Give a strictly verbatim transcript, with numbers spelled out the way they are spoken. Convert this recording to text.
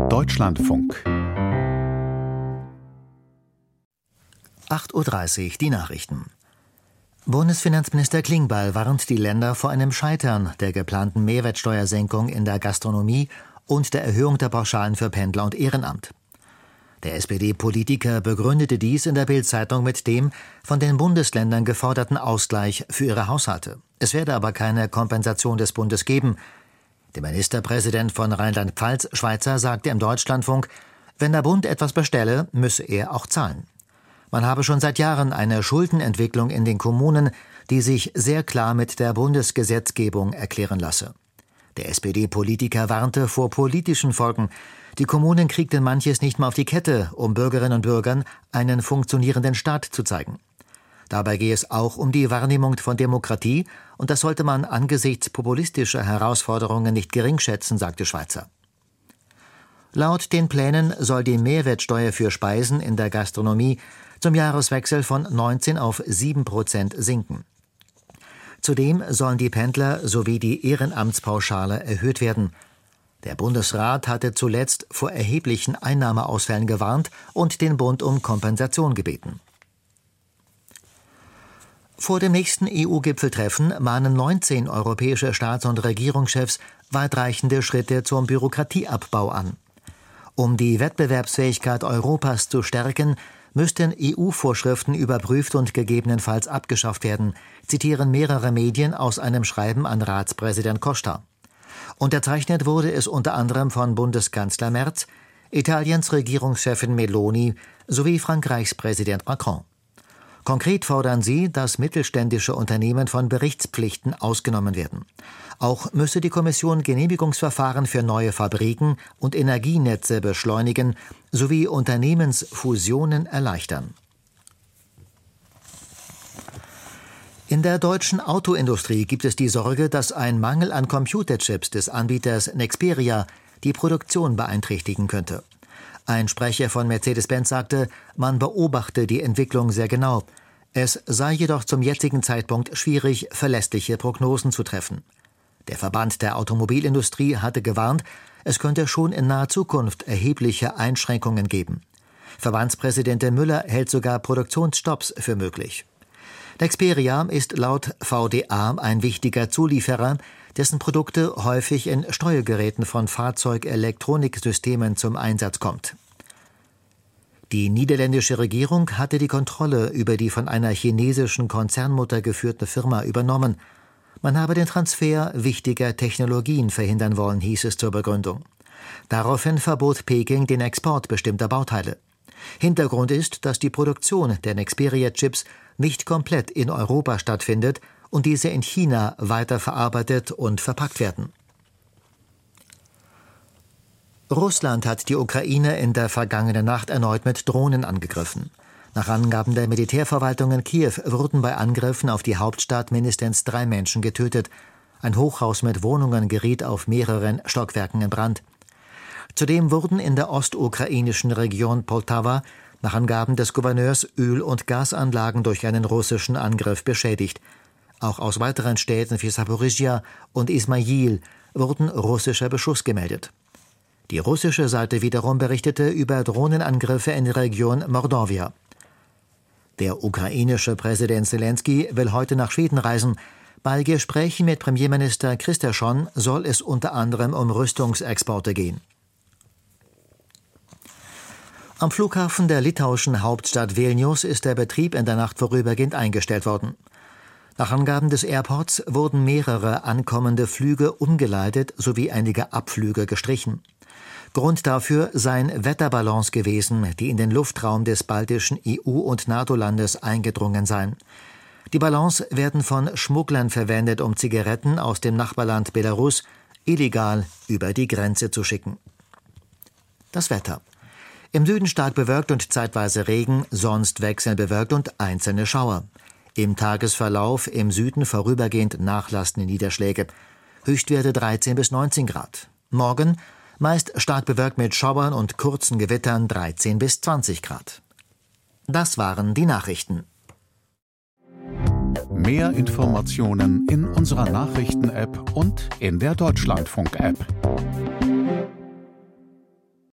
Deutschlandfunk. acht Uhr dreißig, die Nachrichten. Bundesfinanzminister Klingbeil warnt die Länder vor einem Scheitern der geplanten Mehrwertsteuersenkung in der Gastronomie und der Erhöhung der Pauschalen für Pendler und Ehrenamt. Der S P D-Politiker begründete dies in der Bild-Zeitung mit dem von den Bundesländern geforderten Ausgleich für ihre Haushalte. Es werde aber keine Kompensation des Bundes geben. Der Ministerpräsident von Rheinland-Pfalz, Schweizer, sagte im Deutschlandfunk, wenn der Bund etwas bestelle, müsse er auch zahlen. Man habe schon seit Jahren eine Schuldenentwicklung in den Kommunen, die sich sehr klar mit der Bundesgesetzgebung erklären lasse. Der S P D-Politiker warnte vor politischen Folgen. Die Kommunen kriegten manches nicht mehr auf die Kette, um Bürgerinnen und Bürgern einen funktionierenden Staat zu zeigen. Dabei gehe es auch um die Wahrnehmung von Demokratie, und das sollte man angesichts populistischer Herausforderungen nicht geringschätzen, sagte Schweizer. Laut den Plänen soll die Mehrwertsteuer für Speisen in der Gastronomie zum Jahreswechsel von neunzehn auf sieben Prozent sinken. Zudem sollen die Pendler sowie die Ehrenamtspauschale erhöht werden. Der Bundesrat hatte zuletzt vor erheblichen Einnahmeausfällen gewarnt und den Bund um Kompensation gebeten. Vor dem nächsten E U-Gipfeltreffen mahnen neunzehn europäische Staats- und Regierungschefs weitreichende Schritte zum Bürokratieabbau an. Um die Wettbewerbsfähigkeit Europas zu stärken, müssten E U-Vorschriften überprüft und gegebenenfalls abgeschafft werden, zitieren mehrere Medien aus einem Schreiben an Ratspräsident Costa. Unterzeichnet wurde es unter anderem von Bundeskanzler Merz, Italiens Regierungschefin Meloni sowie Frankreichs Präsident Macron. Konkret fordern sie, dass mittelständische Unternehmen von Berichtspflichten ausgenommen werden. Auch müsse die Kommission Genehmigungsverfahren für neue Fabriken und Energienetze beschleunigen sowie Unternehmensfusionen erleichtern. In der deutschen Autoindustrie gibt es die Sorge, dass ein Mangel an Computerchips des Anbieters Nexperia die Produktion beeinträchtigen könnte. Ein Sprecher von Mercedes-Benz sagte, man beobachte die Entwicklung sehr genau. Es sei jedoch zum jetzigen Zeitpunkt schwierig, verlässliche Prognosen zu treffen. Der Verband der Automobilindustrie hatte gewarnt, es könnte schon in naher Zukunft erhebliche Einschränkungen geben. Verbandspräsidentin Müller hält sogar Produktionsstopps für möglich. Nexperia ist laut V D A ein wichtiger Zulieferer, dessen Produkte häufig in Steuergeräten von Fahrzeugelektroniksystemen zum Einsatz kommt. Die niederländische Regierung hatte die Kontrolle über die von einer chinesischen Konzernmutter geführte Firma übernommen. Man habe den Transfer wichtiger Technologien verhindern wollen, hieß es zur Begründung. Daraufhin verbot Peking den Export bestimmter Bauteile. Hintergrund ist, dass die Produktion der Nexperia-Chips nicht komplett in Europa stattfindet und diese in China weiterverarbeitet und verpackt werden. Russland hat die Ukraine in der vergangenen Nacht erneut mit Drohnen angegriffen. Nach Angaben der Militärverwaltung in Kiew wurden bei Angriffen auf die Hauptstadt mindestens drei Menschen getötet. Ein Hochhaus mit Wohnungen geriet auf mehreren Stockwerken in Brand. Zudem wurden in der ostukrainischen Region Poltawa nach Angaben des Gouverneurs Öl- und Gasanlagen durch einen russischen Angriff beschädigt. Auch aus weiteren Städten wie Saporischschja und Ismail wurden russischer Beschuss gemeldet. Die russische Seite wiederum berichtete über Drohnenangriffe in der Region Mordowia. Der ukrainische Präsident Selenskyj will heute nach Schweden reisen. Bei Gesprächen mit Premierminister Kristersson soll es unter anderem um Rüstungsexporte gehen. Am Flughafen der litauischen Hauptstadt Vilnius ist der Betrieb in der Nacht vorübergehend eingestellt worden. Nach Angaben des Airports wurden mehrere ankommende Flüge umgeleitet sowie einige Abflüge gestrichen. Grund dafür seien Wetterballons gewesen, die in den Luftraum des baltischen E U- und NATO-Landes eingedrungen seien. Die Ballons werden von Schmugglern verwendet, um Zigaretten aus dem Nachbarland Belarus illegal über die Grenze zu schicken. Das Wetter. Im Süden stark bewölkt und zeitweise Regen, sonst wechselnd bewölkt und einzelne Schauer. Im Tagesverlauf im Süden vorübergehend nachlassende Niederschläge. Höchstwerte dreizehn bis neunzehn Grad. Morgen meist stark bewölkt mit Schauern und kurzen Gewittern dreizehn bis zwanzig Grad. Das waren die Nachrichten. Mehr Informationen in unserer Nachrichten-App und in der Deutschlandfunk-App.